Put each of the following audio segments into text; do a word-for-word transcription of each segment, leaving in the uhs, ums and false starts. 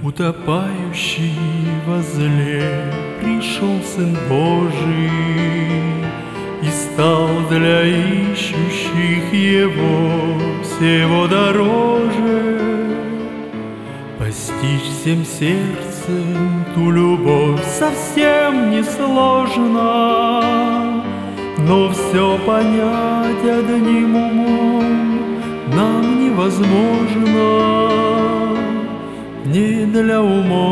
утопающий возле пришел Сын Божий и стал для ищущих Его всего дороже. Постичь всем сердцем ту любовь совсем несложно, но все понять одним умом нам невозможно. Не для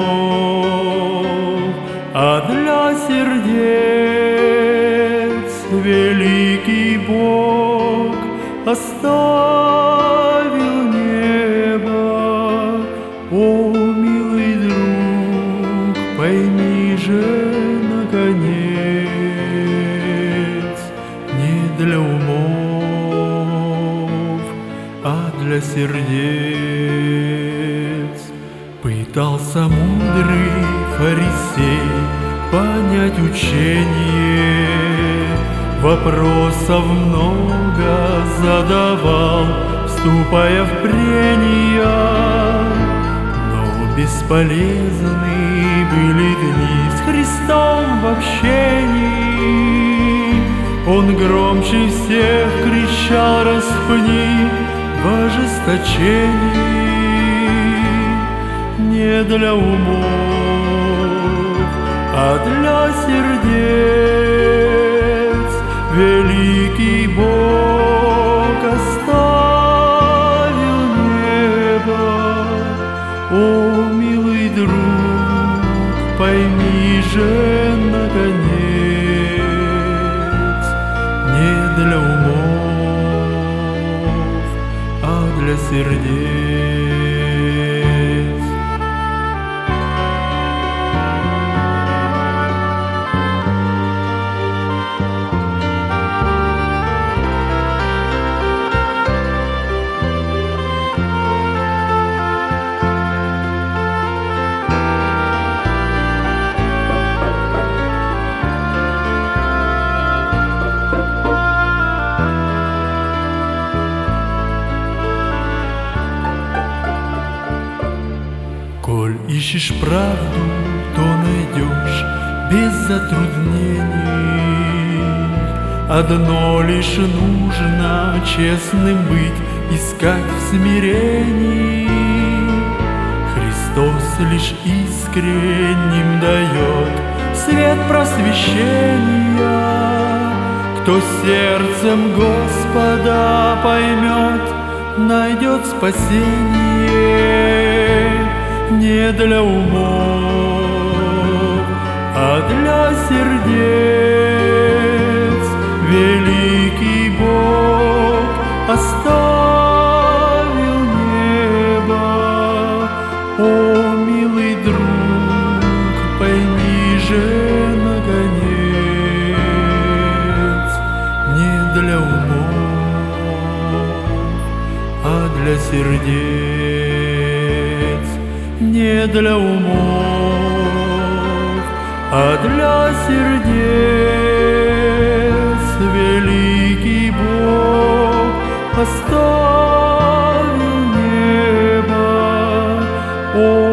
умов, а для сердец великий Бог оставил небо. О, милый друг, пойми же, наконец, не для умов, а для сердец. Пытался мудрый фарисей понять учение, вопросов много задавал, вступая в прения. Но бесполезны были дни с Христом в общении. Он громче всех кричал: распни в ожесточении. Не для умов, а для сердец великий Бог оставил небо. О, милый друг, пойми же, наконец, не для умов, а для сердец. Коль ищешь правду, то найдешь без затруднений. Одно лишь нужно честным быть, искать в смирении. Христос лишь искренним дает свет просвещения. Кто сердцем Господа поймет, найдет спасение. Не для умов, а для сердец великий Бог оставил небо. О, милый друг, пойми же, наконец, не для умов, а для сердец. Не для умов, а для сердец великий Бог оставил небо. О,